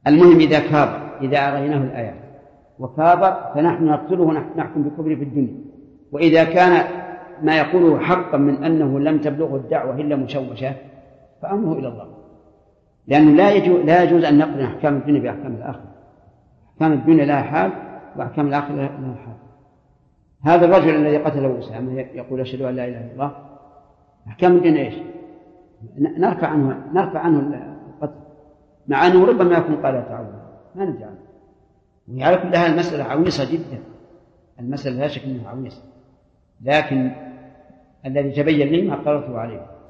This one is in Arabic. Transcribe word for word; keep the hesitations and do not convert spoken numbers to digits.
المهم إذا كابر، إذا أريناه الآيات وكابر فنحن نقتله ونحكم بكفره في الدنيا. وإذا كان ما يقوله حقا من أنه لم تبلغه الدعوة إلا مشوشة فأمره إلى الله، لأنه لا يجوز, لا يجوز أن نقرن أحكام الدنيا بأحكام الآخرة. أحكام الدنيا لها حال وأحكام الآخرة لها حال. هذا الرجل الذي قتله أسامة يقول أشهد أن لا إله إلا الله، أحكام الدنيا إيش؟ نرفع عنه نرفع عنه القتل، مع أنه ربما يكون قال تعالى ما ندري عنه. وعلى كل هذه المسألة عويصة جدا، المسألة لا شك أنها عويصة، لكن الذي تبين لي ما قررته عليه.